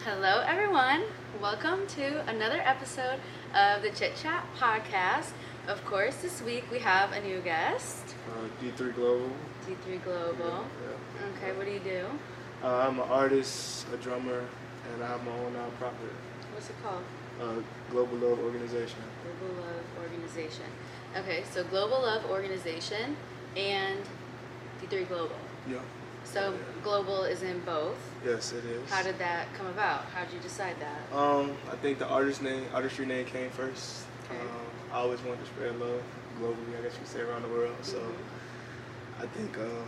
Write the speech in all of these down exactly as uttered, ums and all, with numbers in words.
Hello, everyone. Welcome to another episode of the Chit Chat podcast. Of course, this week we have a new guest, Uh, D three Global. D three Global. Yeah, Okay, what do you do? yeah. Uh, I'm an artist, a drummer, and I have my own nonprofit, What's it called? uh, Global Love Organization. Global Love Organization. Okay, so Global Love Organization and D three Global. Yeah. So Yeah. Global is in both. Yes, it is. How did that come about? How did you decide that? Um, I think the artist name, artistry name came first. Okay. Um, I always wanted to spread love globally, I guess you could say, around the world. So Mhm. I think um,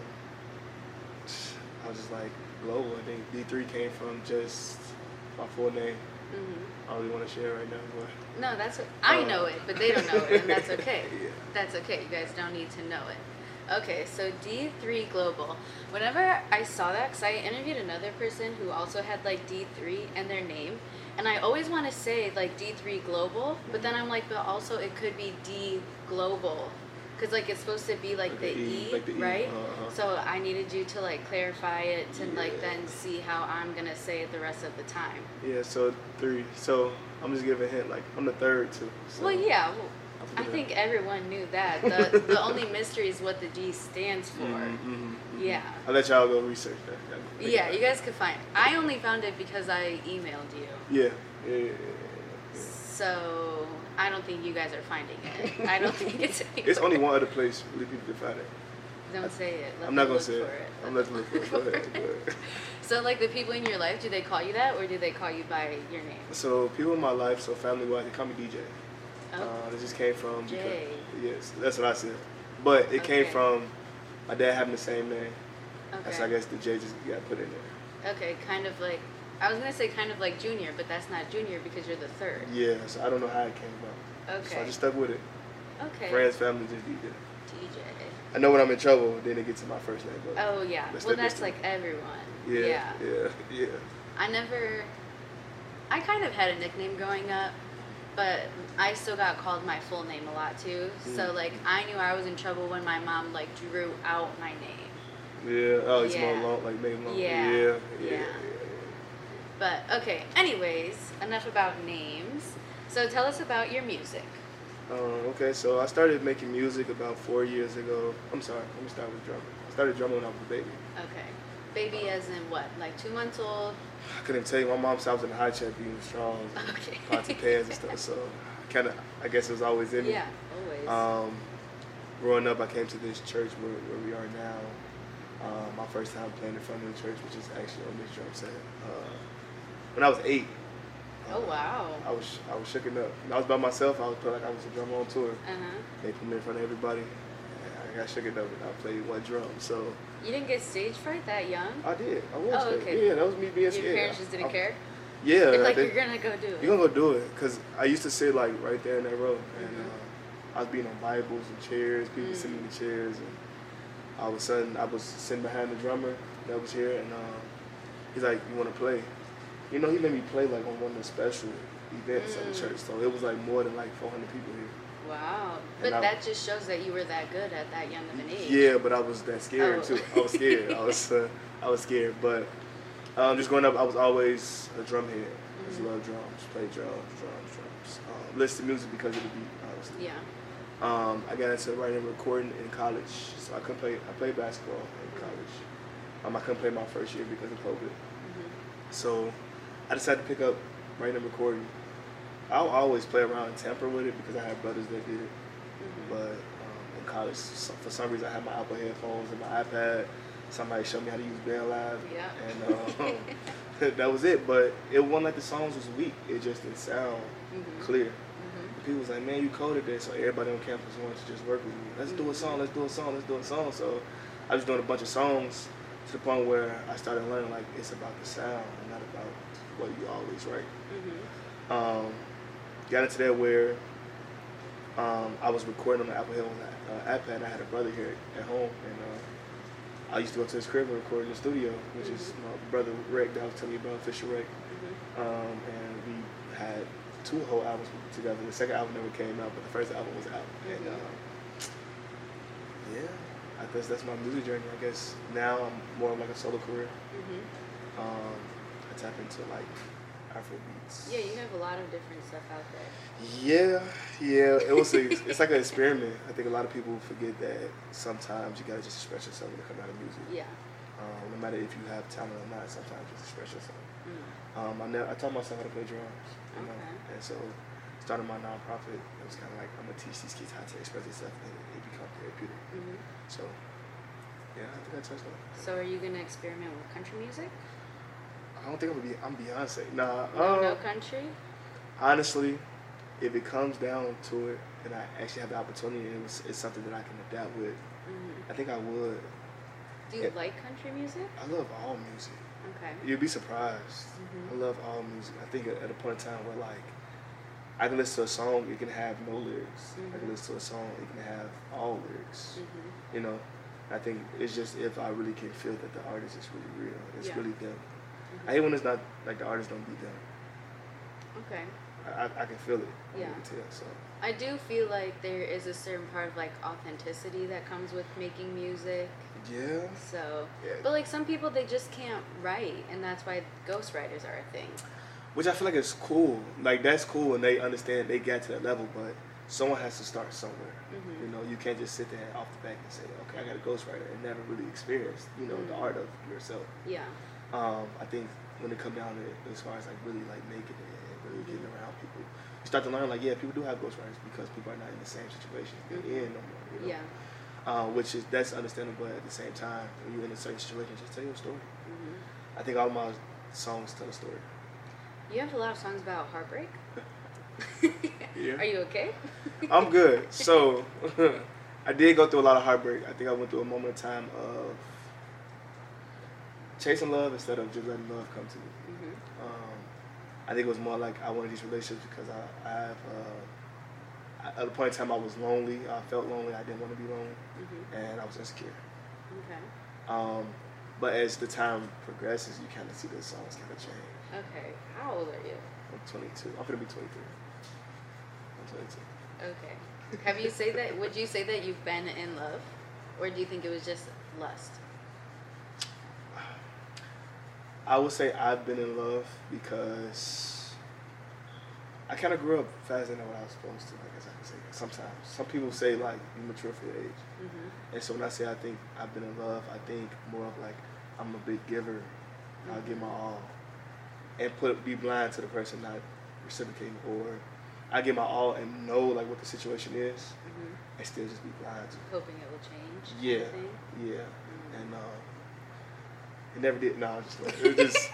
I was just like global. I think D three came from just my full name. Mhm. I don't really want to share it right now, but No, that's I Uh, know it, but they don't know it, and that's okay. Yeah. That's okay. You guys don't need to know it. Okay, so D three Global. Whenever I saw that, because I interviewed another person who also had like D three in their name, and I always want to say like D three Global, but then I'm like, but also it could be D Global, because like it's supposed to be like, Like the the E, E, like the E, right? uh-huh. So I needed you to like clarify it to like Yeah. then see how I'm gonna say it the rest of the time. Yeah, so three. So I'm just giving a hint. Like I'm the third too. So Well, yeah. Well, I I forget. think everyone knew that. The the only mystery is what the D stands for. Mhm, mhm, mhm. Yeah. I'll let y'all go research that. that think Yeah, about you it. guys could find. I only found it because I emailed you. Yeah, yeah, yeah, yeah, yeah. So I don't think you guys are finding it. I don't think it's. It's only one other place really people can find it. Don't say it. Let I'm not them gonna look say for it. it. I'm Let not them gonna look for it. Go look ahead, for go it. ahead. So, like the people in your life, do they call you that, or do they call you by your name? So people in my life, so family wise, they call me D J. Oh, Uh, it just came from J. because yes, that's what I said. But it came Okay. from my dad having the same name. That's I okay. guess the J just got put in there. Okay, kind of like. I was gonna say kind of like Junior, but that's not Junior because you're the third. Yeah, so I don't know how it came about. So I Okay. just stuck with it. Okay. Friends, family, just D J. D J. I know when I'm in trouble, then it gets to my first name. But Oh yeah. That's Well, the that's mystery. like everyone. yeah, Yeah. yeah, yeah. I never. I kind of had a nickname growing up, but I still got called my full name a lot too. So Mm. like I knew I was in trouble when my mom like drew out my name. Yeah. Oh, it's Yeah. more long, like name long. Yeah, Yeah. Yeah. yeah. yeah, But okay. Anyways, enough about names. So tell us about your music. yeah. Um, okay, so I started making music about four years ago. I'm sorry. Let me start with drumming. I started drumming when I was a baby. Okay. Baby, as in what? Like two months old? I couldn't tell you. My mom said I was in the high check being strong, and Okay. pots and pans and stuff. So kind of, I guess it was always in me. Yeah, always. Um, growing up, I came to this church where, where we are now. Um, my first time playing in front of the church, which is actually on this drum set. Uh, when I was eight. Oh wow. I was I was shooken up. When I was by myself. I was felt like I was a drummer on tour. Uh huh. They put me in front of everybody. And I got shooken up, and I played one drum. So You didn't get stage fright that young? I did. I was. Oh, scared. okay. Yeah, that was me being Your scared. parents just didn't I- care? Yeah. They're like, they- you're gonna go do it. You're gonna go do it, cause I used to sit like right there in that row, and Mhm. uh, I was being on Bibles and chairs, people Mm. sitting in the chairs, and all of a sudden I was sitting behind the drummer that was here, and uh, he's like, "You want to play?" You know, he let me play like on one of the special events at the Mm. church, so it was like more than like four hundred people here. Wow. And But I- that just shows that you were that good at that young of an age. Yeah, but I was that scared Oh. too. I was scared. I was uh, I was scared, but um, just growing up, I was always a drum head. I just Mhm. love drums, play drums, drums, drums. Um, listen to music because of the beat, honestly. Yeah. Um, I got into writing and recording in college, so I couldn't play. I played basketball in college. Um, I couldn't play my first year because of COVID. Mhm. So I decided to pick up writing and recording. I'll always play around and tamper with it because I have brothers that did it. Mhm. But um, in college, so, for some reason, I had my Apple headphones and my iPad. Somebody showed me how to use Band Live, Yeah. and um, that was it. But it wasn't like the songs was weak. It just didn't sound Mhm. clear. Mhm. People was like, man, you coded that, so everybody on campus wanted to just work with me. Let's do a song, let's do a song, let's do a song. So I was doing a bunch of songs to the point where I started learning like it's about the sound and not about what you always write. Mhm. Um, got into that where um, I was recording on the Apple Hill uh, iPad. And I had a brother here at home, and uh, I used to go to his crib and record in the studio, which is Mhm. my brother Rick that I was telling you about, Fisher Rick. Mhm. Um, and we had two whole albums together. The second album never came out, but the first album was out. And Mhm. um, yeah, I guess that's my music journey. I guess now I'm more of like a solo career. Mhm. Um, I tap into like Afro beats. Yeah, you have a lot of different stuff out there. Yeah, yeah. It was. A, it's like an experiment. I think a lot of people forget that sometimes you gotta just express yourself when it comes out of music. Yeah. Um, no matter if you have talent or not, sometimes just express yourself. Mm. Um, I never, I taught myself how to play drums. You know, Okay. and so starting my nonprofit, it was kind of like I'm gonna teach these kids how to express themselves and it become therapeutic. Mhm. So yeah, I think I touched on it. So are you gonna experiment with country music? I don't think I'm gonna be. I'm Beyonce. Nah. No, Uh, no country. honestly, if it comes down to it, and I actually have the opportunity, and it's, it's something that I can adapt with, Mhm. I think I would. Do you It- like country music? I love all music. Okay. You'd be surprised. Mhm. I love all music. I think at at a point in time where like I can listen to a song, it can have no lyrics. I can Mhm. listen to a song, it can have all lyrics. Mhm. You know, I think it's just if I really can feel that the artist is really real. It's Yeah. really them. Mhm. I hate when it's not like the artist don't be them. Okay. I, I, I can feel it. Yeah. I can tell. So I do feel like there is a certain part of like authenticity that comes with making music. yeah. So, Yeah. but like some people, they just can't write, and that's why ghostwriters are a thing. Which I feel like is cool. Like that's cool, and they understand they got to that level, but someone has to start somewhere. Mhm. You know, you can't just sit there off the back and say, "Okay, I got a ghostwriter," and never really experience, you know, the Mhm. art of yourself. Yeah. Um, I think when it come down to it, as far as like really like making it and really getting Mhm. around people, you start to learn like, yeah, people do have ghostwriters because people are not in the same situation they're Mhm. in no more. You know? Yeah. Uh, which is that's understandable, but at the same time, when you're in a certain situation, just tell your story. Mhm. I think all my songs tell a story. You have a lot of songs about heartbreak. Yeah. Are you okay? I'm good. So I did go through a lot of heartbreak. I think I went through a moment of time of chasing love instead of just letting love come to me. Mhm. Um, I think it was more like I wanted these relationships because I, I have, uh, I- at a point in time I was lonely. I felt lonely. I didn't want to be lonely, Mhm. and I was insecure. Okay. Um, but as the time progresses, you kind of see the songs kind of change. Okay. How old are you? I'm twenty-two. I'm gonna be twenty-three. I'm twenty-two. Okay. Have you say that? Would you say that you've been in love, or do you think it was just lust? I would say I've been in love because I kind of grew up faster than what I was supposed to. I guess I can say that. Sometimes some people say like you mature for your age, Mhm. and so when I say I think I've been in love, I think more of like I'm a big giver. I'll give my all, and put be blind to the person not reciprocating, or I give my all and know like what the situation is, Mhm. and still just be blind to it. Hoping it will change. kind Yeah, of thing? yeah, Mm. and um, it never did. No, I'm just like, it just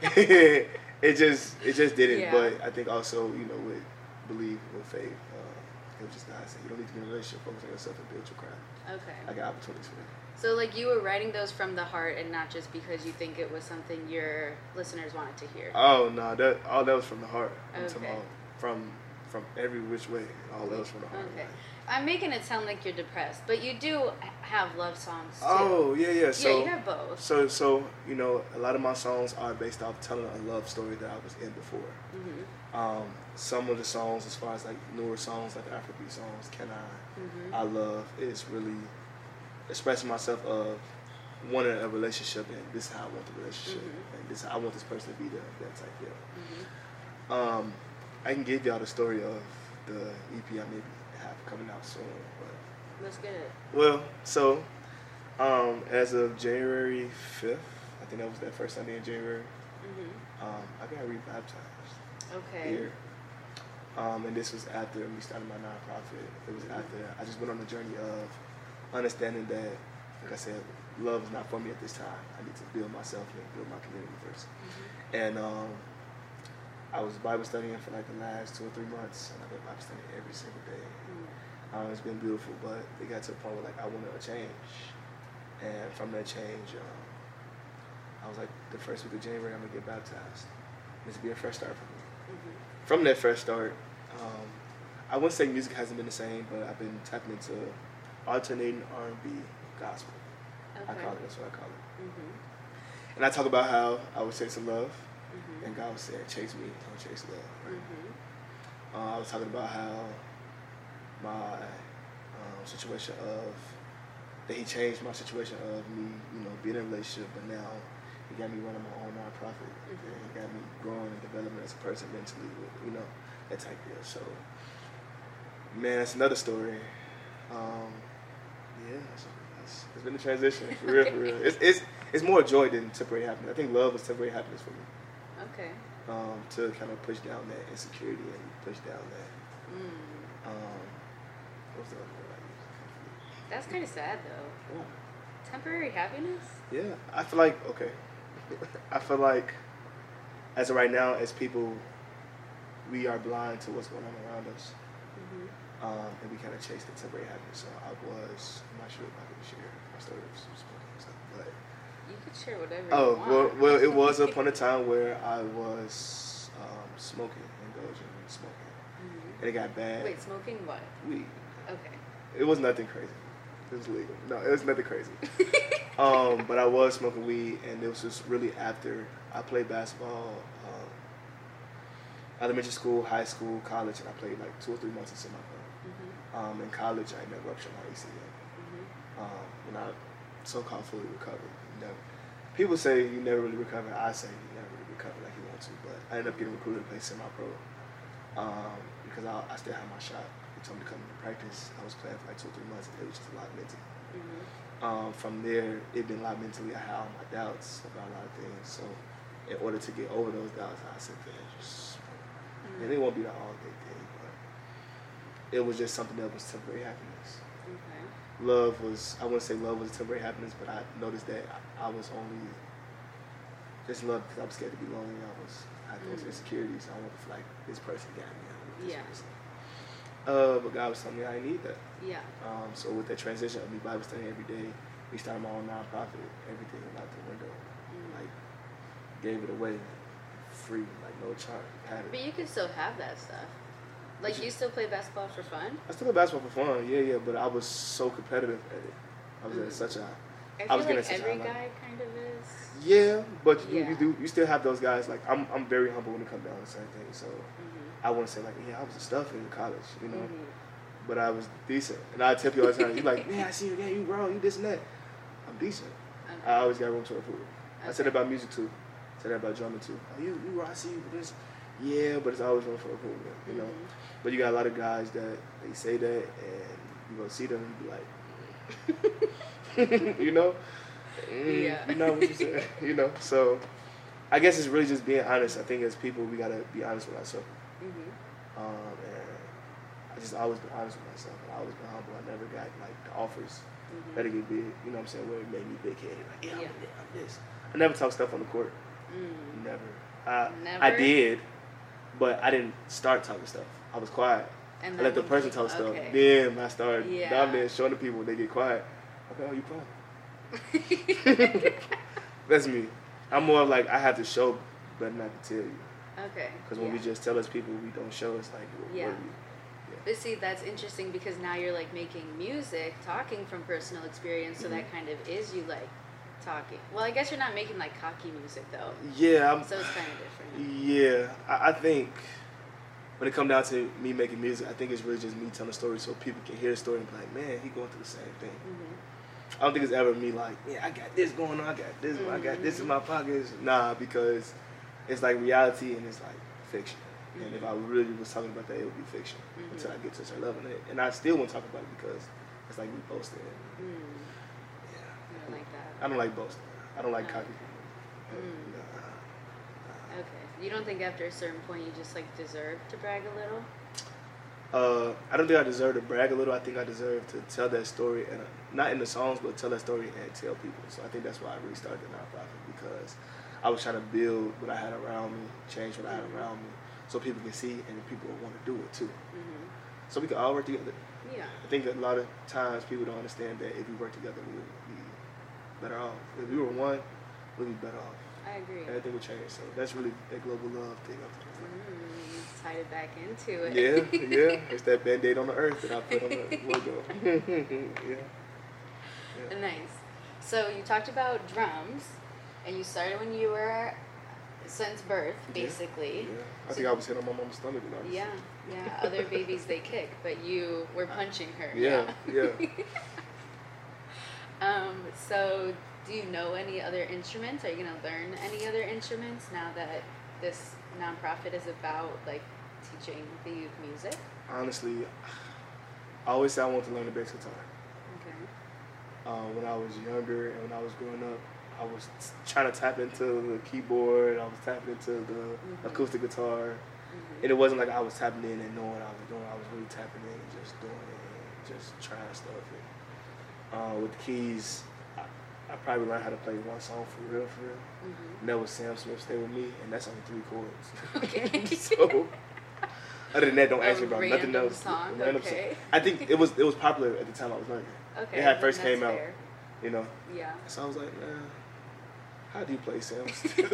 it just it just didn't. Yeah. But I think also you know with believe with faith, uh, it was just nice. You don't need to be in a relationship. Focus on yourself and build your craft. Okay. I got opportunities for that. So like you were writing those from the heart and not just because you think it was something your listeners wanted to hear. Oh no, that all that was from the heart. I'm talking Okay. about from from every which way. All that was from the heart. Okay. like- I'm making it sound like you're depressed, but you do h- have love songs too. Oh yeah, yeah. So yeah, you have both. so so you know a lot of my songs are based off telling a love story that I was in before. Mhm. Um, some of the songs, as far as like newer songs, like Afrobeat songs, "Can I," Mhm. "I Love," is really expressing myself of wanting a relationship, and this is how I want the relationship, Mhm. and this I want this person to be there, that type deal. Mhm. Um, I can give y'all the story of the E P I maybe have coming out soon, but Let's get it. well, so um, as of January fifth, I think that was that first Sunday in January. Mhm. Um, I got rebaptized Okay. here. Um, and this was after me starting my nonprofit. It was after I just went on the journey of understanding that, like I said, love is not for me at this time. I need to build myself and build my community first. Mhm. And um, I was Bible studying for like the last two or three months, and I've been Bible studying every single day. Mm. Um, it's been beautiful, but it got to a point where like I wanted a change, and from that change, um, I was like, the first week of January, I'm gonna get baptized. This will be a fresh start for me. Mhm. From that fresh start, um, I wouldn't say music hasn't been the same, but I've been tapping into alternating R and B gospel. I Okay. call it. That's what I call it. Mhm. And I talk about how I was chasing love, Mhm. and God was saying, "Chase me, don't chase love." Right? Mhm. Uh, I was talking about how my um, situation of that He changed my situation of me, you know, being in a relationship, but now It got me running my own nonprofit. Mhm. And it got me growing and developing as a person mentally, with, you know, that type of deal. So, man, that's another story. Um, yeah, so it's, it's been a transition for real, for real. It's, it's it's more joy than temporary happiness. I think love was temporary happiness for me. Okay. Um, to kind of push down that insecurity and push down that. Mm. Um, what's the other word I use? That's kind of sad though. Yeah. Temporary happiness? Yeah, I feel like okay. I feel like as of right now, as people, we are blind to what's going on around us, Mm-hmm. um, and we kind of chase the temporary happiness. So I was, I'm not sure if I can share my story of some smoking and stuff, but You could share whatever oh you want. well, well, it was upon a time where I was um, smoking, indulging in smoking, Mhm. and it got bad. Wait, smoking what? Weed. Okay. It was nothing crazy. It was legal. No, it was nothing crazy. Um, but I was smoking weed, and this was really after I played basketball, um, elementary school, high school, college, and I played like two or three months in semi-pro. Mhm. Um, in college, I ended up rupturing my A C L. Mhm. Um, when I so-called fully recovered. Never. People say you never really recover. I say you never really recover like you want to, but I ended up getting recruited to play semi-pro um, because I, I still had my shot. They told me to come into practice. I was playing for like two or three months, and it was just a lot mentally. Mhm. Um, from there, it been a lot mentally. I had all my doubts about a lot of things. So, in order to get over those doubts, I said, "Man, just," and it won't be the all day thing, but it was just something that was temporary happiness. Okay. Love was, I wouldn't say love was temporary happiness, but I noticed that I, I was only just love because I was scared to be lonely. I was, I had those Mhm. insecurities. I wanted to feel like this person got me. I want this Yeah. person. Uh, but God was telling me I didn't need that. Yeah. Um, so with that transition of me Bible studying every day, we started my own nonprofit. Everything went out the window. Mm. Like gave it away, free, like no charge. Had But it. you can still have that stuff. Like you still play basketball for fun? I still play basketball for fun, yeah, yeah. But I was so competitive at it. I was Mm. at such a, I I feel was getting like such a every high level. guy kind of is. Yeah, but you, Yeah. you do you still have those guys. Like I'm I'm very humble when it comes down to certain things. So Mhm. I wouldn't say like yeah I was a stuff in college, you know. Mhm. But I was decent, and I tell people all the time, you like, man, I see you, yeah, you grow, you this and that. I'm decent. Okay. I always got room to improve. I said Okay. that about music too. I said that about drumming too. Oh, you, you, I see you for this. Yeah, but it's always room for improvement, you know. Mhm. But you got a lot of guys that they say that, and you go see them and be like, you know, mm, Yeah. you know what you said, you know. So I guess it's really just being honest. I think as people, we gotta be honest with ourselves. Mhm. Um, and I just always been honest with myself, and I always been humble. I never got like the offers Mhm. that to get big, you know what I'm saying, where it made me big headed. Like, yeah, I'm, Yeah. this, I'm this. I never talk stuff on the court. Mm. Never. I, Never? I did, but I didn't start talking stuff. I was quiet. And I let the then person when talk people- stuff. okay. Then I started Yeah. dominating, showing the people they get quiet. Okay, oh, you quiet. That's me. I'm more of like, I have to show, but not to tell you. Okay. Because when yeah. we just tell us people we don't show, it's like, what, Yeah. what are we? But see, that's interesting because now you're like making music, talking from personal experience, so Mhm. that kind of is you like talking. Well, I guess you're not making like cocky music though, Yeah, I'm, so it's kind of different. yeah. I, I think when it come down to me making music, I think it's really just me telling a story so people can hear the story and be like, man, he going through the same thing. Mhm. I don't think it's ever me like, yeah, I got this going on, I got this, I got this in my pockets. Nah, because it's like reality and it's like fiction. And if I really was talking about that, it would be fiction Mhm. until I get to a certain level. And, it, and I still won't talk about it because it's like me boasting. Mm. Yeah. I don't like that. I don't like boasting. I don't like No. cocky people. Mm. Nah. Okay. You don't think after a certain point you just like deserve to brag a little? Uh, I don't think I deserve to brag a little. I think I deserve to tell that story, and not in the songs, but tell that story and tell people. So I think that's why I really started the nonprofit, because I was trying to build what I had around me, change what I had Mhm. around me, so people can see and people will want to do it too. Mm-hmm. So we can all work together. Yeah. I think a lot of times people don't understand that if we work together, we would be better off. If we were one, we'd be better off. I agree. Everything would change. So that's really that global love thing. I'm talking about. Mm, tied it back into it. Yeah, yeah. It's that band-aid on the earth that I put on the logo. yeah. yeah. Nice. So you talked about drums, and you started when you were since birth, basically. Yeah. I So- think I was hit on my mom's stomach. You know, Yeah, yeah. Other babies they kick, but you were punching her. Yeah, yeah. um. So do you know any other instruments? Are you gonna learn any other instruments now that this nonprofit is about like teaching the youth music? Honestly, I always said I wanted to learn the bass guitar. Okay. Uh, when I was younger and when I was growing up, I was trying to tap into the keyboard. I was tapping into the mm-hmm. acoustic guitar, mm-hmm. and it wasn't like I was tapping in and knowing what I was doing. I was really tapping in and just doing it and just trying stuff. And, uh, with the keys, I, I probably learned how to play one song for real, for real. Mm-hmm. And that was Sam Smith, "Stay With Me," and that's only three chords. Okay. So, other than that, don't A ask me about nothing else. Song. Random Okay. song. I think it was it was popular at the time I was learning. Okay. It had first came out. Fair. You know. Yeah. So I was like, man, how do you play Sam?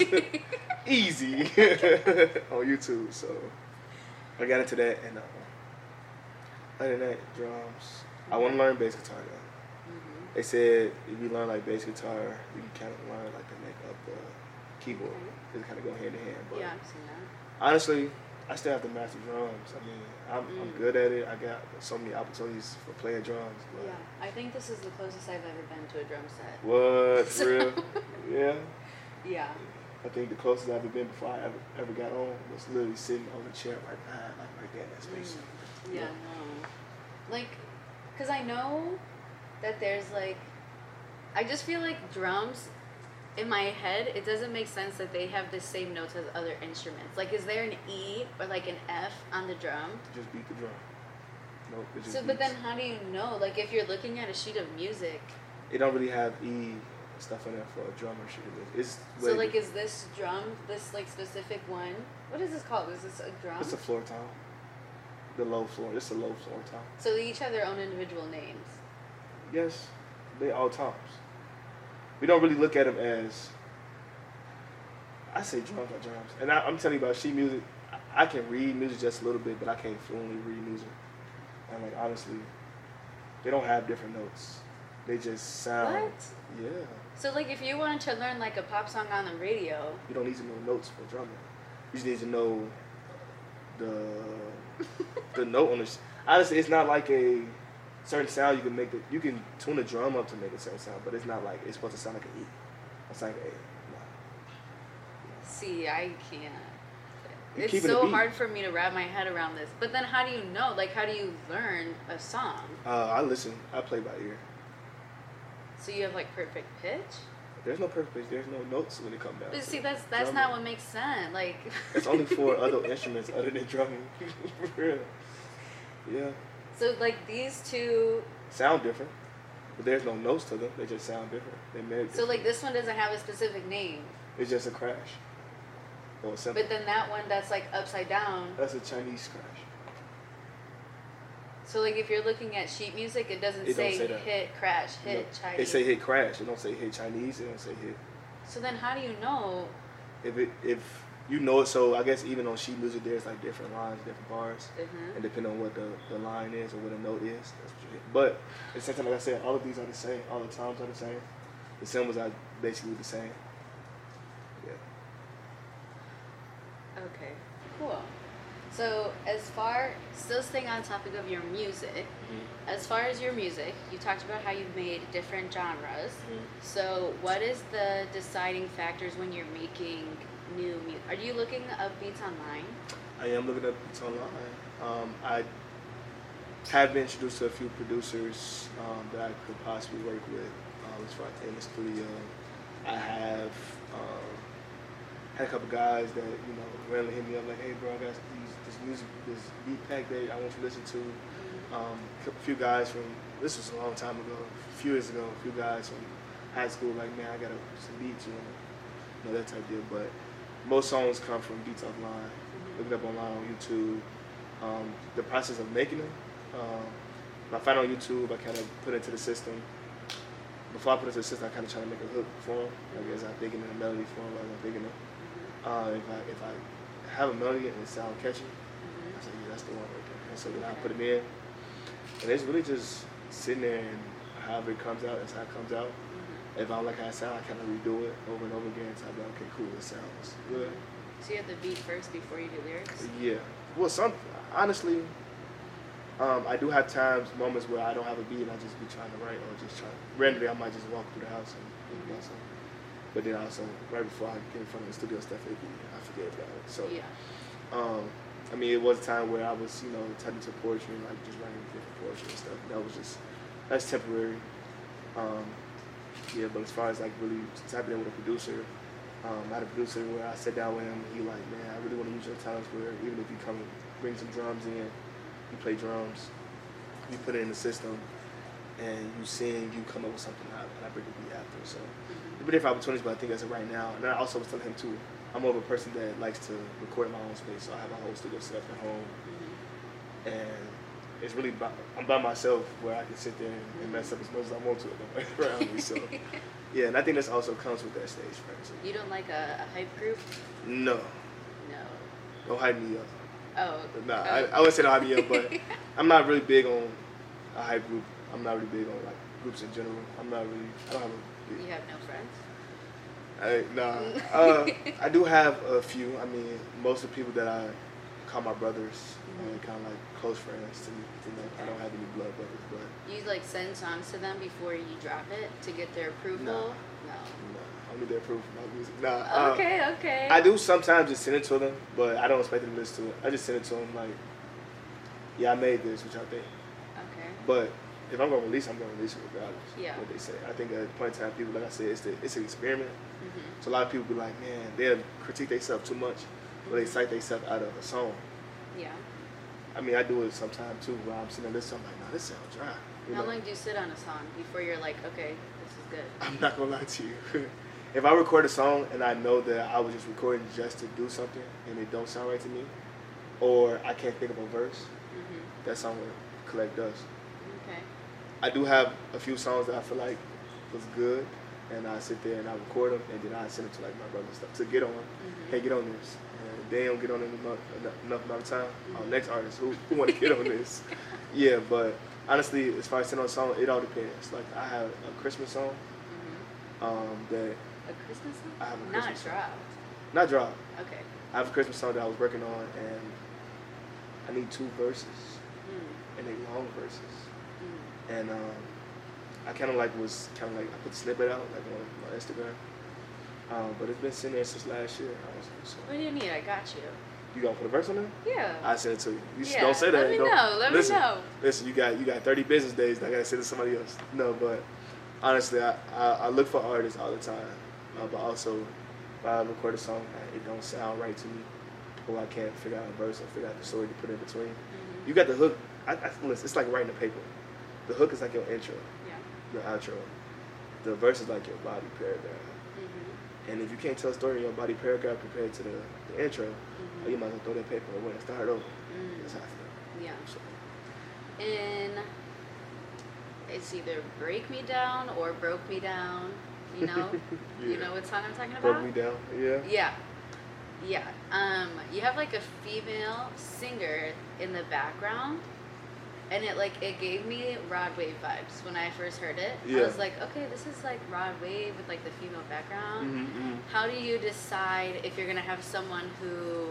Easy on YouTube. So I got into that, and uh, other than that, drums. I want to learn bass guitar though. Mm-hmm. They said if you learn like bass guitar, you can kind of learn like to make up the keyboard. Mm-hmm. It kind of go hand in hand. But yeah, I've seen that. honestly, I still have to master drums. I mean, I'm, mm. I'm good at it. I got so many opportunities for playing drums. But yeah, I think this is the closest I've ever been to a drum set. What? For so. real? Yeah? Yeah. I think the closest I've ever been before I ever, ever got on was literally sitting on the chair right behind, like right there in that space. Mm. Yeah, yeah, no. Like, because I know that there's like, I just feel like drums, in my head, it doesn't make sense that they have the same notes as other instruments. Like, is there an E or like an F on the drum? Just beat the drum. Nope. It just so, beats. But then how do you know? Like, if you're looking at a sheet of music. It don't really have E stuff in there for a drum or shit. It's so, like, is this drum, this, like, specific one, what is this called? Is this a drum? It's a floor tom. The low floor. It's a low floor tom. So they each have their own individual names? Yes. They all toms. We don't really look at them as, I say drums are drums. And I, I'm telling you about sheet music, I, I can read music just a little bit, but I can't fluently read music. And like, honestly, they don't have different notes. They just sound. What? Yeah. So like if you wanted to learn like a pop song on the radio. You don't need to know notes for drumming. You just need to know the, the note on the, honestly, it's not like a, certain sound you can make it. You can tune a drum up to make a certain sound, but it's not like it's supposed to sound like an E. It's like a. No. See, I can't. You it's so hard for me to wrap my head around this. But then, how do you know? Like, how do you learn a song? Uh, I listen. I play by ear. So you have like perfect pitch? There's no perfect pitch. There's no notes when it comes down. But see, that's that's drumming. Not what makes sense. Like. It's only for other instruments other than drumming. For real. Yeah. So, like, these two... sound different, but there's no notes to them. They just sound different. They made So, like, this one doesn't have a specific name. It's just a crash. Or but then that one that's, like, upside down... That's a Chinese crash. So, like, if you're looking at sheet music, it doesn't it say, say hit, crash, hit, no, Chinese. It say hit, crash. It don't say hit Chinese. It don't say hit. So then how do you know? If it if... You know it, so I guess even on sheet music, there's like different lines, different bars, mm-hmm. and depending on what the, the line is or what the note is, that's what you hit. But at the same time, like I said, all of these are the same. All the toms are the same. The symbols are basically the same. Yeah. Okay, cool. So as far, still staying on topic of your music, mm-hmm. as far as your music, you talked about how you've made different genres. Mm-hmm. So what is the deciding factors when you're making new music? Are you looking up beats online? I am looking up beats online. Um, I have been introduced to a few producers um, that I could possibly work with um, as far as in the studio. I have um, had a couple guys that, you know, randomly hit me up like, hey bro, I got these, this music, this beat pack that I want you to listen to. Mm-hmm. Um, a few guys from, this was a long time ago, a few years ago, a few guys from high school like, man, I got some beats, you know, you know, that type of deal. But most songs come from beats offline. Mm-hmm. Look it up online on YouTube. Um, the process of making them, um, when I find it on YouTube, I kind of put it into the system. Before I put it into the system, I kind of try to make a hook for them. I guess I'm thinking in a melody form as I'm thinking it. Uh, if I if I have a melody and it sounds catchy, mm-hmm. I say, yeah, that's the one right there. And so then I put it in, and it's really just sitting there, and however it comes out, that's how it comes out. If I don't like how it sounds, I kind of redo it over and over again until I'm like, okay, cool, it sounds good. So you have the beat first before you do lyrics? Yeah. Well, some honestly, um, I do have times, moments where I don't have a beat and I just be trying to write or just trying. Randomly, I might just walk through the house and think Mhm. about something. But then also, right before I get in front of the studio stuff, it'd be, I forget about it. So, Yeah. um, I mean, it was a time where I was, you know, tapping into poetry and like just writing different poetry and stuff. That was just, that's temporary. Um, yeah, but as far as like really tapping in with a producer, um, I had a producer where I sat down with him. He like, man, I really want to use your talents where even if you come and bring some drums in, you play drums, you put it in the system, and you sing, you come up with something out, and I bring the beat after. So Mhm. there'll be different opportunities, but I think as of right now, and I also was telling him too, I'm more of a person that likes to record in my own space, so I have a whole studio set up at home, Mhm. and it's really by, I'm by myself where I can sit there and, and mess up as much as I want to around me. So yeah, and I think this also comes with that stage fright. So. You don't like a, a hype group? No, No. don't hype me up. Oh. Nah, oh. I, I wouldn't say don't hype me up, but I'm not really big on a hype group. I'm not really big on like groups in general. I'm not really. I don't have a. Big, You have no friends? I, nah. uh, I do have a few. I mean, most of the people that I call my brothers, Mhm. uh, kind of like close friends to me. You know, I don't have any blood brothers, but You like send songs to them before you drop it to get their approval? No. No. no, I don't need their approval for my music. Nah. Uh, Okay, okay. I do sometimes just send it to them, but I don't expect them to listen to it. I just send it to them like, yeah, I made this, which I think. Okay. But if I'm gonna release, it, I'm gonna release it regardless. Yeah. What they say. I think at the point in time, people, like I said, it's the, it's an experiment. Mhm. So a lot of people be like, man, they'll critique themselves too much, or they Mhm. cite themselves out of a song. Yeah. I mean, I do it sometimes too, where I'm sitting there listening, I'm like, nah, this sounds dry. You How know? long do you sit on a song before you're like, okay, this is good? I'm not gonna lie to you. If I record a song and I know that I was just recording just to do something and it don't sound right to me, or I can't think of a verse, Mhm. that song will collect dust. Okay. I do have a few songs that I feel like was good, and I sit there and I record them, and then I send them to like my brother and stuff to get on. Mhm. Hey, get on this. And they don't get on it enough, enough amount of time. Our Mhm. next artist who, who want to get on this. Yeah, but honestly, as far as sending on a song, it all depends. Like I have a Christmas song Mhm. um, that A Christmas song? I have a Not Christmas song. dropped. not dropped. Okay. I have a Christmas song that I was working on, and I need two verses, Mm. and they long verses. Mm. And um, I kind of like was kind of like I put the snippet out like on my Instagram, um, but it's been sitting there since last year. Honestly, so What do you need? I got you. you gonna put a verse on there? Yeah. I send it to you. You just Yeah, don't say that. let me Don't- know, let me listen, know. Listen, you got you got thirty business days. And I gotta send it to somebody else. No, but honestly, I, I, I look for artists all the time, uh, but also if I record a song and it don't sound right to me, or I can't figure out a verse or figure out the story to put in between. Mhm. You got the hook. I, I, listen, it's like writing a paper. The hook is like your intro, Yeah. your outro. The verse is like your body paragraph. Mhm. And if you can't tell a story in your body paragraph compared to the, the intro, Mhm. oh, you might as well throw that paper away and start over. Mm. That's how I feel. Yeah. So, And it's either break me down or broke me down. You know. You Yeah. know what song I'm talking about? broke me down. Yeah. Yeah. Yeah. Um, you have like a female singer in the background, and it like it gave me Rod Wave vibes when I first heard it. I Yeah. was like, okay, this is like Rod Wave with like the female background. Mm-hmm. How do you decide if you're gonna have someone who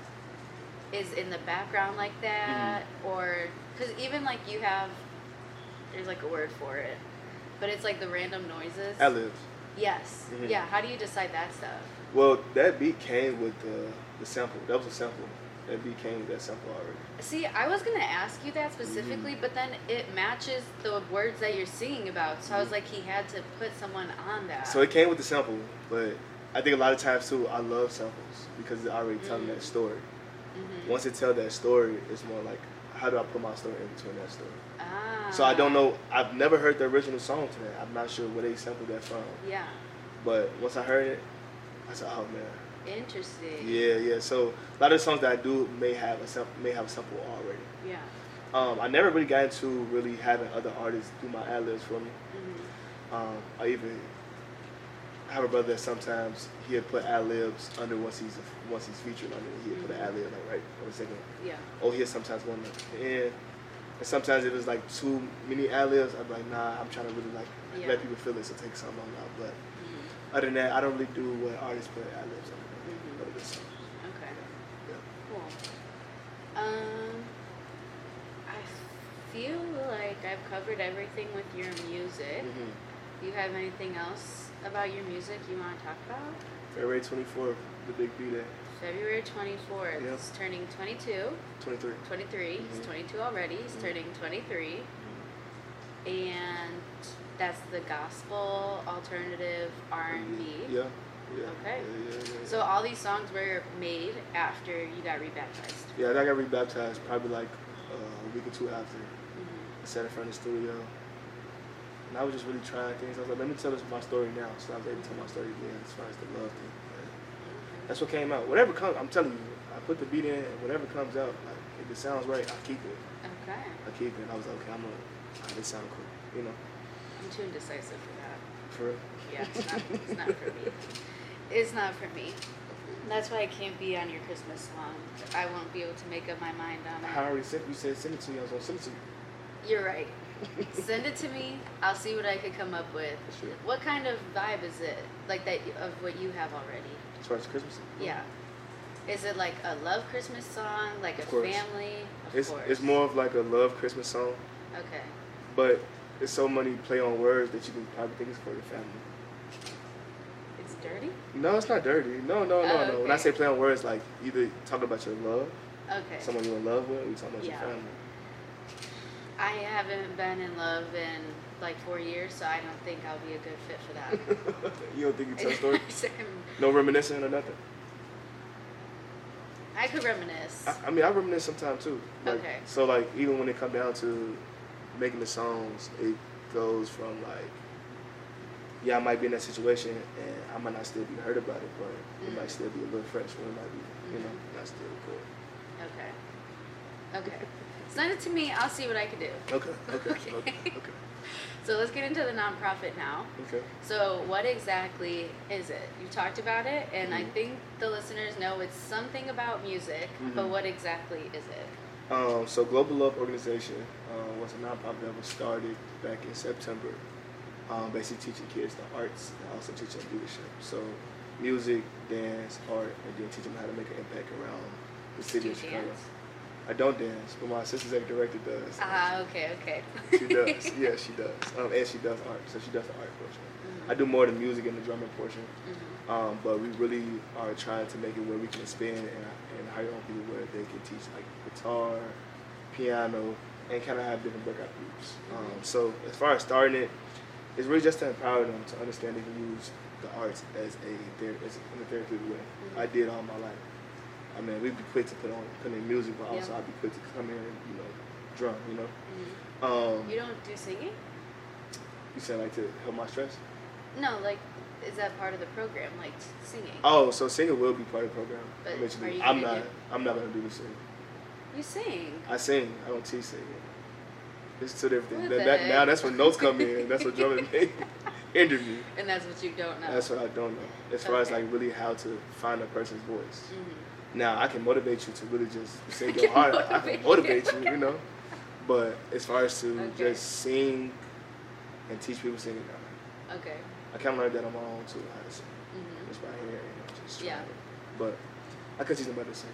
is in the background like that, or because even like you have, there's like a word for it, but it's like the random noises. Ad libs. Yes. Mhm. Yeah. How do you decide that stuff? Well, that beat came with the the sample. That was a sample. That beat came with that sample already. See, I was gonna ask you that specifically, but then it matches the words that you're singing about. So I was Mhm. like, he had to put someone on that. So it came with the sample, but I think a lot of times too, I love samples because it's already telling Mm. that story. Mhm. Once it tells that story, it's more like, how do I put my story in between that story? Ah. So I don't know. I've never heard the original song to that. I'm not sure where they sampled that from. Yeah. But once I heard it, I said, oh man. Interesting. Yeah, yeah. So a lot of the songs that I do may have a sample, may have a sample already. Yeah. Um, I never really got into really having other artists do my ad libs for me. Mhm. Um, I even have a brother that sometimes he'll put ad libs under once he's once he's featured under. He'll put an ad lib like right on the second. Yeah. Or he'll sometimes go on the end. And sometimes if it's like too many ad libs, I'm like, nah, I'm trying to really like Yeah. let people feel it, so take something out. But Mhm. other than that, I don't really do what artists put ad libs on. Mhm. But it's songs. Okay. Yeah. Cool. Um, I feel like I've covered everything with your music. Mhm. Do you have anything else about your music you want to talk about? February twenty-fourth, the big B day. February twenty-fourth. Yep. He's turning twenty-two. twenty-three. twenty-three. Mm-hmm. He's twenty-two already. He's Mm-hmm. turning twenty-three. And that's the gospel, alternative, R and B. Yeah. Yeah. Okay. Yeah, yeah, yeah, yeah. So all these songs were made after you got rebaptized. Yeah, I got rebaptized probably like uh, a week or two after. Mm-hmm. I sat in front of the studio. And I was just really trying things. I was like, let me tell this my story now. So I was able to tell my story again as far as the love thing. And that's what came out. Whatever comes, I'm telling you, I put the beat in, and whatever comes out, like, if it sounds right, I keep it. Okay. I keep it. I was like, okay, I'm gonna, ah, this sound cool, you know? I'm too indecisive for that. For real? Yeah, it's not, it's not for me. It's not for me. That's why I can't be on your Christmas song. I won't be able to make up my mind on I it. already sent you said send it to me. I was gonna send it to you. You're right. Send it to me. I'll see what I could come up with. Sure. What kind of vibe is it? Like that of what you have already? As far as Christmas? Yeah. Is it like a love Christmas song, like a Of course. family? Of It's course. it's more of like a love Christmas song, Okay. but there's so many play on words that you can probably think it's for your family. It's dirty? No, it's not dirty. No, no, no, Oh, no. When I okay. say play on words, like either talking about your love, Okay. someone you're in love with, or you talking about Yeah. your family. I haven't been in love in like four years, so I don't think I'll be a good fit for that. You don't think you tell a story? I'm- No reminiscing or nothing? I could reminisce. I, I mean, I reminisce sometimes too. Like, Okay. So like even when it come down to making the songs, it goes from like, yeah, I might be in that situation and I might not still be hurt about it, but it Mhm. might still be a little fresh. Or it might be, you know, not still cool. Okay. Okay. Send it to me. I'll see what I can do. Okay. Okay. Okay. Okay. Okay. So let's get into the nonprofit now. Okay. So what exactly is it? You talked about it, and I Mhm. think the listeners know it's something about music, but Mhm. what exactly is it? Um, so Global Love Organization uh, was a nonprofit that was started back in September, um, basically teaching kids the arts and also teaching them leadership. So music, dance, art, and then teaching them how to make an impact around the city Do you of Chicago. dance? I don't dance, but my assistant executive director does. Ah, okay, okay. She does. Yeah, she does. Um, and she does art. So she does the art portion. Mhm. I do more the music and the drumming portion. Mhm. Um, but we really are trying to make it where we can expand and, and hire on people where they can teach like guitar, piano, and kind of have different breakout groups. Um, Mhm. so as far as starting it, it's really just to empower them to understand they can use the arts as a ther- as in a therapeutic way. Mhm. I did all my life. I mean, we'd be quick to put on put in music, but also Yeah. I'd be quick to come in and you know drum. You know, Mhm. um, You don't do singing? you said like to help my stress. No, like, is that part of the program, like singing? Oh, so singing will be part of the program. But eventually. are you I'm gonna not. do- I'm not gonna do the singing. You sing. I sing. I don't teach singing. It's two different things. What That, the that, now heck? that's when notes come in. That's what drumming hinder me. And that's what you don't know. That's what I don't know. As far as Okay. like really how to find a person's voice. Mhm. Now I can motivate you to really just sing I your can heart. I motivate can motivate you. you, you know. But as far as to Okay. just sing and teach people singing, I, Okay. I kind of learned that on my own too. How to sing. Mhm. Just by hearing and just trying. Yeah. it. But I could teach them how to sing.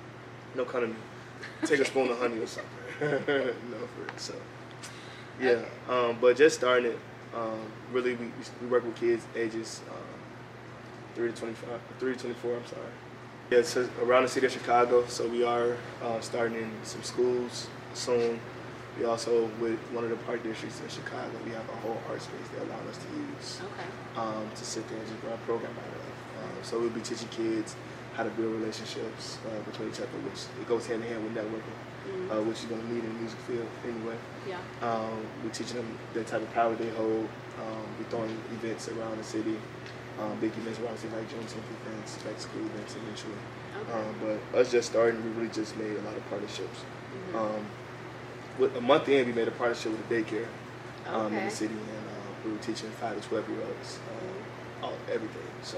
No come to me. Take a spoon of honey or something. No, for real. So, yeah. Okay. Um, but just starting it, um, really, we, we work with kids ages um, three to twenty-five, three to twenty-four. I'm sorry. Yeah, it's around the city of Chicago. So we are uh, starting in some schools soon. We also, with one of the park districts in Chicago, we have a whole art space they allow us to use Okay. um, to sit there and just run a program out of. Um, so we'll be teaching kids how to build relationships uh, between each other, which it goes hand in hand with networking, Mhm. uh, which you're going to need in the music field anyway. Yeah. Um, we're teaching them the type of power they hold. Um, we're throwing events around the city, um, big events around the city like Juneteenth events, back to school events eventually. Okay. Um, but us just starting, we really just made a lot of partnerships. Mhm. Um, with a month in, we made a partnership with a daycare um, in Okay. the city, and uh, we were teaching five to twelve year olds uh, all everything. So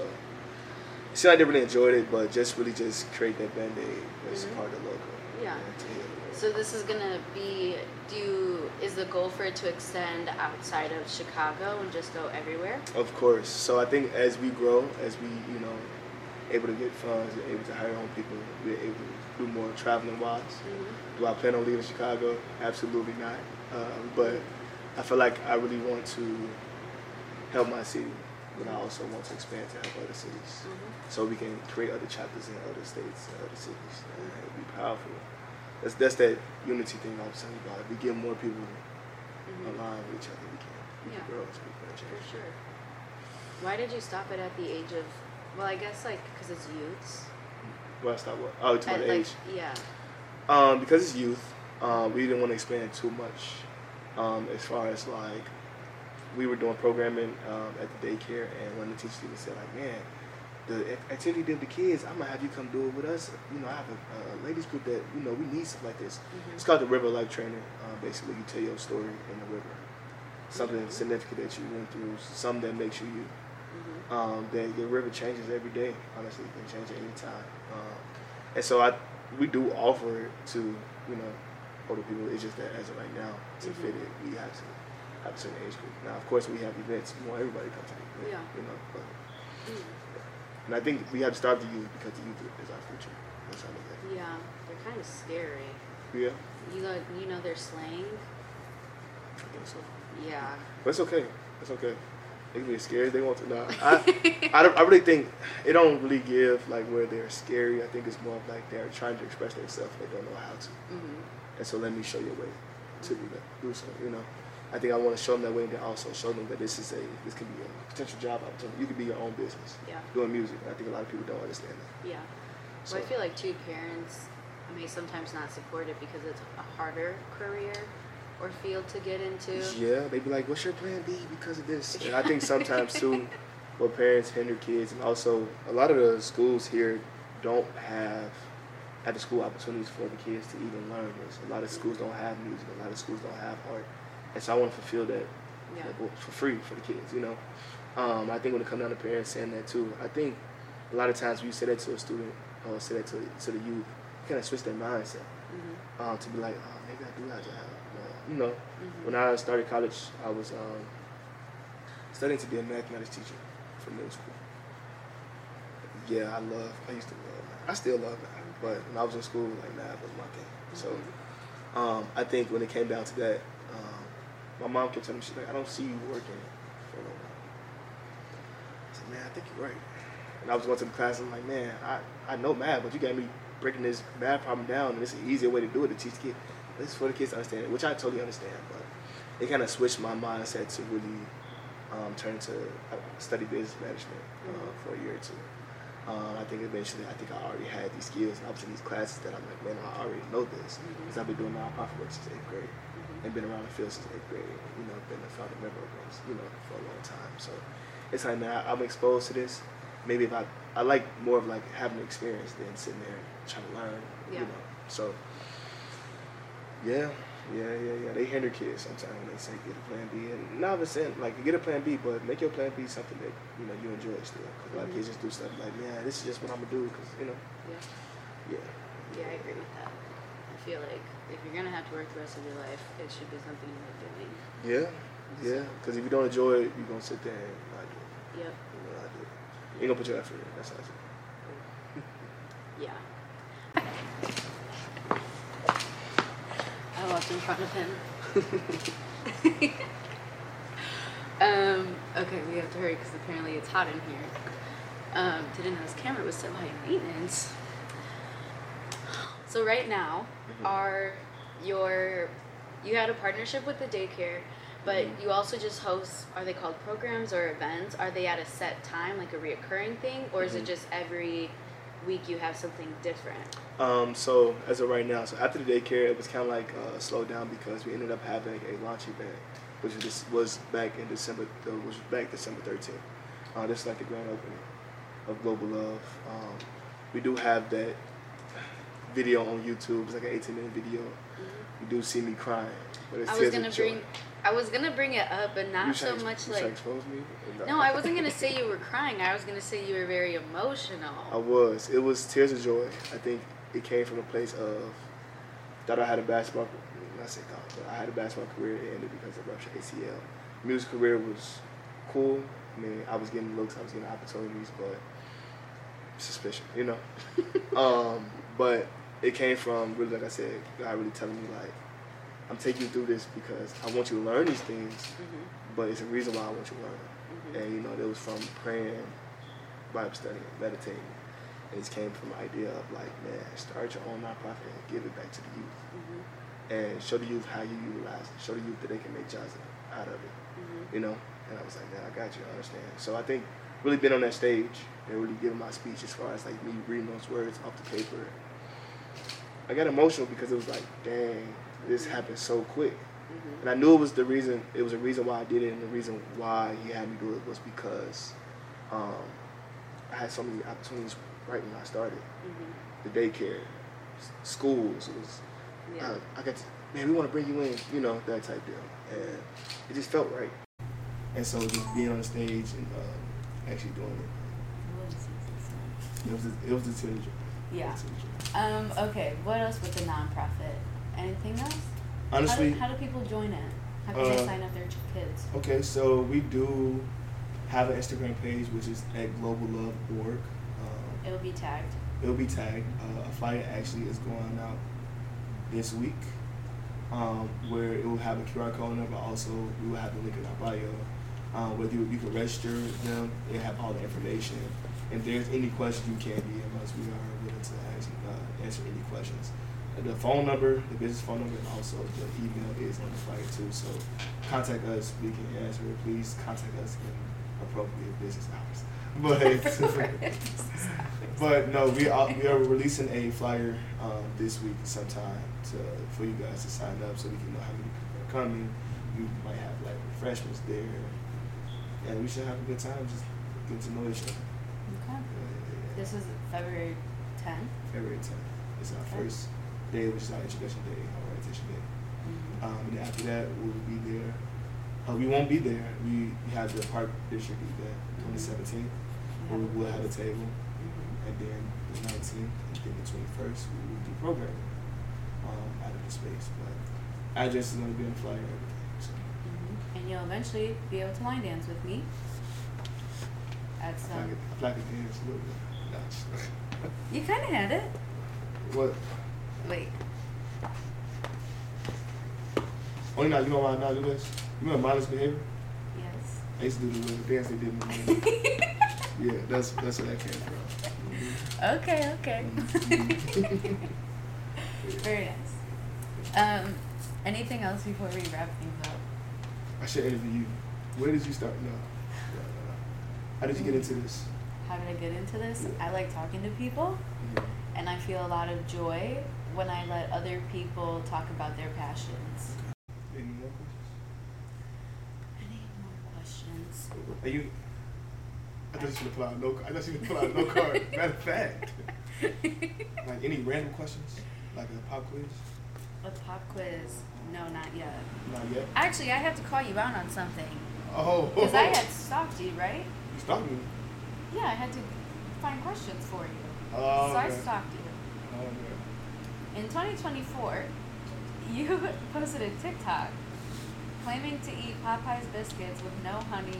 it seemed like they really enjoyed it, but just really just create that band aid as Mhm. part of the logo. Yeah. and to heal the So this is gonna be. Do you, is the goal for it to extend outside of Chicago and just go everywhere? Of course. So I think as we grow, as we you know able to get funds, and able to hire on people, we're able to do more traveling wise. Mm-hmm. Do I plan on leaving Chicago? Absolutely not. Um, but I feel like I really want to help my city but Mm-hmm. I also want to expand to help other cities, Mm-hmm. so we can create other chapters in other states and other cities. And it'd be powerful. That's that's that unity thing I was telling you about. If we get more people Mm-hmm. aligned with each other, we can, we Yeah. can grow as people and For change. sure. Why did you stop it at the age of? Well, I guess like because it's youths. Well, I stop what? Oh, to At, my like, age. yeah. Um, because it's youth, um, we didn't want to expand too much. Um, as far as like, we were doing programming um, at the daycare, and one of the teachers even said like, man, the ac- activity did the kids, I'm gonna have you come do it with us. You know, I have a, a ladies group that you know we need stuff like this. Mm-hmm. It's called the River Life Training. Uh, basically, you tell your story in the river, something Mhm. significant that you went through, something that makes you you. Mm-hmm. Um, that your river changes every day. Honestly, it can change at any time. Um, and so I, we do offer it to you know older people. It's just that as of right now, to Mhm. fit it, we have to have a certain age group. Now, of course, we have events. We want everybody to come to the event. Yeah. You know, but Mm. and I think we have to start the youth because the youth is our future. That's how I look at it. Yeah, they're kind of scary. Yeah, You know, you know their slang. I think so. Yeah. But it's okay. It's okay. They can be as scary as they want to. Nah, I, I, don't- I really think it don't really give like where they're scary. I think it's more of like they're trying to express themselves. They don't know how to. Mm-hmm. And so let me show you a way to do that. Do so. You know, I think I want to show them that way, and then also show them that this is a this could be a potential job opportunity. You could be your own business Yeah. doing music. I think a lot of people don't understand that. Yeah. So Well, I feel like too parents may sometimes not support it because it's a harder career or field to get into. yeah, they be like, "What's your plan B because of this?" And I think sometimes too, where parents hinder kids, and also a lot of the schools here don't have after school opportunities for the kids to even learn this. A lot of schools don't have music. A lot of schools don't have art, and so I want to fulfill that Yeah. like, well, for free for the kids. You know, um, I think when it comes down to parents saying that too, I think a lot of times when you say that to a student or say that to to the youth, you kind of switch their mindset Mm-hmm. um, to be like, oh, maybe I do have to have. Uh, you know, Mm-hmm. when I started college, I was um, studying to be a mathematics teacher for middle school. Yeah, I love. I used to love math. I still love math, but when I was in school, like math was my thing. So Mhm. um, I think when it came down to that, um, my mom kept telling me, she's like, I don't see you working for no one. I said, man, I think you're right. And I was going to the class, and I'm like, man, I, I know math, but you got me breaking this math problem down, and it's an easier way to do it to teach kids. This is for the kids to understand it, which I totally understand, but it kind of switched my mindset to really um, turn to uh, study business management uh, Mhm. for a year or two. Um, I think eventually, I think I already had these skills, and I was in these classes that I'm like, man, I already know this, Mhm. because I've been doing nonprofit work since eighth grade, Mhm. and been around the field since eighth grade, you know, been a founding member of those, you know, for a long time. So it's like, man, I, I'm exposed to this. Maybe if I, I like more of like having the experience than sitting there trying to learn, Yeah. you know. So yeah, yeah, yeah, yeah. They hinder kids sometimes when they say get a plan B, and not even saying like get a plan B, but make your plan B something that you know you enjoy still. Because a lot of Mhm. kids just do stuff like, man, this is just what I'm gonna do, because you know, Yeah. yeah. Yeah, I agree with that. I feel like if you're gonna have to work the rest of your life, it should be something you like doing. Yeah, yeah. Because if you don't enjoy it, you're gonna sit there and not do it. Yep. You know, not do it. You gonna put your effort in. That's how I say. Yeah. I walked in front of him. um, okay, we have to hurry because apparently it's hot in here. Um, didn't know his camera was so high in maintenance. So right now, Mhm. are your you had a partnership with the daycare, but Mhm. you also just host. Are they called programs or events? Are they at a set time, like a reoccurring thing, or is it Mhm. just every week you have something different? Um, so as of right now, so after the daycare, it was kind of like uh, slowed down because we ended up having a launch event, which was, was back in December, uh, which was back December thirteenth. Uh, this is like the grand opening of Global Love. Um, we do have that video on YouTube. It's like an eighteen minute video. You do see me crying, but it's I was tears gonna of joy. bring, I was gonna bring it up, but You not trying so to- much you like. trying to expose me? No, I wasn't gonna say you were crying. I was gonna say you were very I emotional. was. It was tears of joy. I think it came from a place of thought I had a basketball. Not say thought, but I had a basketball career. It ended because of ruptured A C L. Music career was cool. I mean, I was getting looks, I was getting opportunities, but suspicion, you know. um, but it came from really, like I said, God really telling me like, I'm taking you through this because I want you to learn these things, Mhm. but it's a reason why I want you to learn them. Mhm. And, you know, it was from praying, Bible studying, meditating. And it came from the idea of, like, man, start your own nonprofit and give it back to the youth. Mm-hmm. And show the youth how you utilize it. Show the youth that they can make jobs out of it, mm-hmm. you know? And I was like, man, I got you, I understand. So I think really being on that stage and really giving my speech as far as, like, me reading those words off the paper, I got emotional because it was like, dang, this happened so quick. Mm-hmm. And I knew it was the reason, it was a reason why I did it, and the reason why he had me do it was because um, I had so many opportunities right when I started. Mm-hmm. The daycare, schools, it was, yeah. I, I got to, man, we want to bring you in, you know, that type deal. And it just felt right. And so just being on the stage and uh, actually doing it. It was a, it was a teenager. Yeah. Um, okay, what else with the nonprofit? Anything else? Honestly. How do, how do people join it? How can uh, they sign up their kids? Okay, so we do have an Instagram page, which is at global love dot org. Um, it'll be tagged. It'll be tagged. Uh, a flyer actually is going out this week, um, where it will have a Q R code on it, but also we will have the link in our bio. Um, where you, you can register them and have all the information. If there's any questions, you can D M us. We are willing to answer, uh, answer any questions. The phone number, the business phone number, and also the email is on the flyer too. So contact us. We can answer it. Please contact us in appropriate business hours. But but no, we are we are releasing a flyer um, this week sometime to for you guys to sign up, so we can know how many people are coming. We might have like refreshments there, and we should have a good time just getting to know each other. Okay. Yeah. This is February tenth. February tenth. It's our okay. first day, which is our introduction day, our orientation day. Mm-hmm. Um, and after that, we'll be there. Uh, we won't be there. We, we have the Park District event, twenty seventeen, mm-hmm. where we will have a table. Mm-hmm. And then the nineteenth, and then the twenty-first, we will do programming um, out of the space. But address is going to be on the flyer and everything. So. Mm-hmm. And you'll eventually be able to line dance with me. At some. I feel like I can dance a little bit. No. You kind of had it. What? Wait. Oh, you know, you know why I not do this? You know mindless behavior? Yes. I used to do the little dance they did in the morning. Yeah, that's that's where that came from. Mm-hmm. Okay, okay. Mm-hmm. Very nice. Um, anything else before we wrap things up? I should interview you. Where did you start? No. no, no, no. How did you get into this? How did I get into this? I like talking to people, mm-hmm. and I feel a lot of joy when I let other people talk about their passions. Any more questions? Any more questions? Are you? I thought you should pull out no. I thought you should pull out no card. Matter of fact, like any random questions, like a pop quiz. A pop quiz? No, not yet. Not yet. Actually, I have to call you out on something. Oh. Because I had stalked you, right? You stalked me? Yeah, I had to find questions for you. Oh, so okay. I stalked you. Oh, okay. In twenty twenty-four, you posted a TikTok claiming to eat Popeye's biscuits with no honey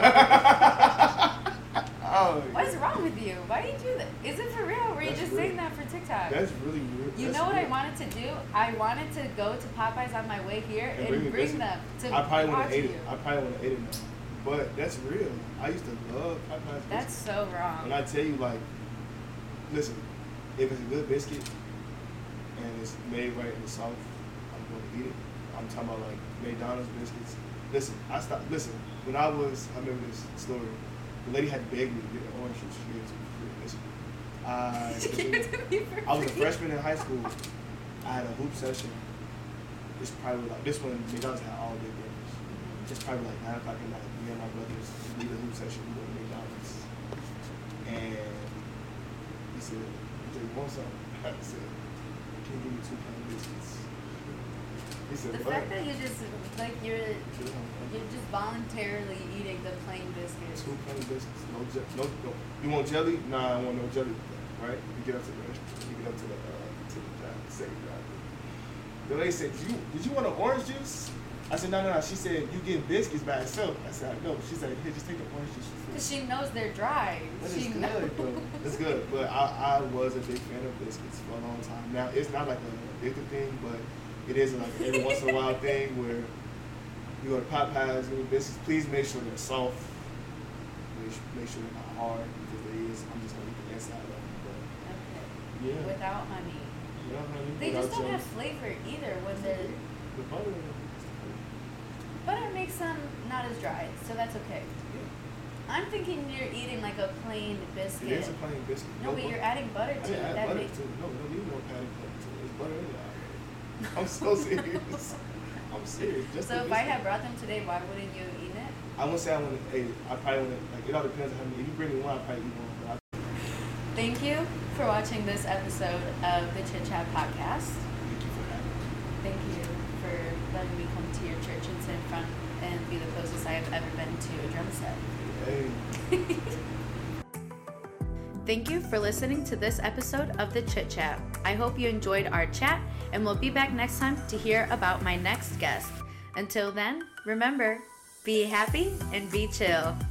or... Oh, What's wrong with you? Why do you do that? Is it for real? Or were you just real. saying that for TikTok? That's really weird. You That's know what real. I wanted to do? I wanted to go to Popeye's on my way here and, and bring, bring them to I probably watch ate you. It. I probably would have ate it now. But that's real. I used to love Popeye's biscuits. That's so wrong. And I tell you, like, listen, if it's a good biscuit and it's made right in the South, I'm going to eat it. I'm talking about, like, McDonald's biscuits. Listen, I stopped. Listen, when I was, I remember this story. The lady had begged me to get an orange juice. She gave it to me for free. Listen, I, she gave it to me for I was a freshman in high school. I had a hoop session. It's probably like, this one, McDonald's had all day breakfast. It's probably like nine o'clock at night. Me and my brothers leave the hoop session. We go to McDonald's. And he said, "Do you want something?" I said, "Can you give me two pound biscuits?" He said, the "What?" fact that you just, like, you're, you're just voluntarily eating the plain biscuits. Two plain biscuits. No, je- no, no. You want jelly? Nah, I want no jelly. Right? You get up to the restaurant. You get up to the, uh, to the drive, the second drive. The lady said, did you, did you want an orange juice? I said, no, no, no. She said, you get biscuits by itself. I said, I know. She said, here, just take the orange juice. Because she knows they're dry. But she it's knows. good, bro. It's good. But I, I was a big fan of biscuits for a long time. Now, it's not like an addictive thing, but it is like every once in a while thing where you go to Popeyes, you get biscuits. Please make sure they're soft. make sure, make sure they're not hard, because they is. I'm just gonna eat the inside of them. But Okay. yeah. Without honey. Yeah, honey. They without just don't jelly. have flavor either when they're. The butter. Butter makes them not as dry, so that's okay. Yeah. I'm thinking you're eating like a plain biscuit. It is a plain biscuit. No, but bu- you're adding butter I to didn't it. add That butter makes. to it. No, no, you don't add butter to it. It's butter in it already. I'm so serious. I'm serious. Just So the if I biscuit. had brought them today, why wouldn't you have eaten it? I wouldn't say I wouldn't. Hey, I probably wouldn't. Like, it all depends on how many. If you bring me one, I probably eat one. But I, Thank you for watching this episode of the Chit Chat Podcast. thank you for having me. Thank you for letting me come to your church and sit in front and be the closest I have ever been to a drum set. Hey. Thank you for listening to this episode of the Chit Chat. I hope you enjoyed our chat, and we'll be back next time to hear about my next guest. Until then, remember, be happy and be chill.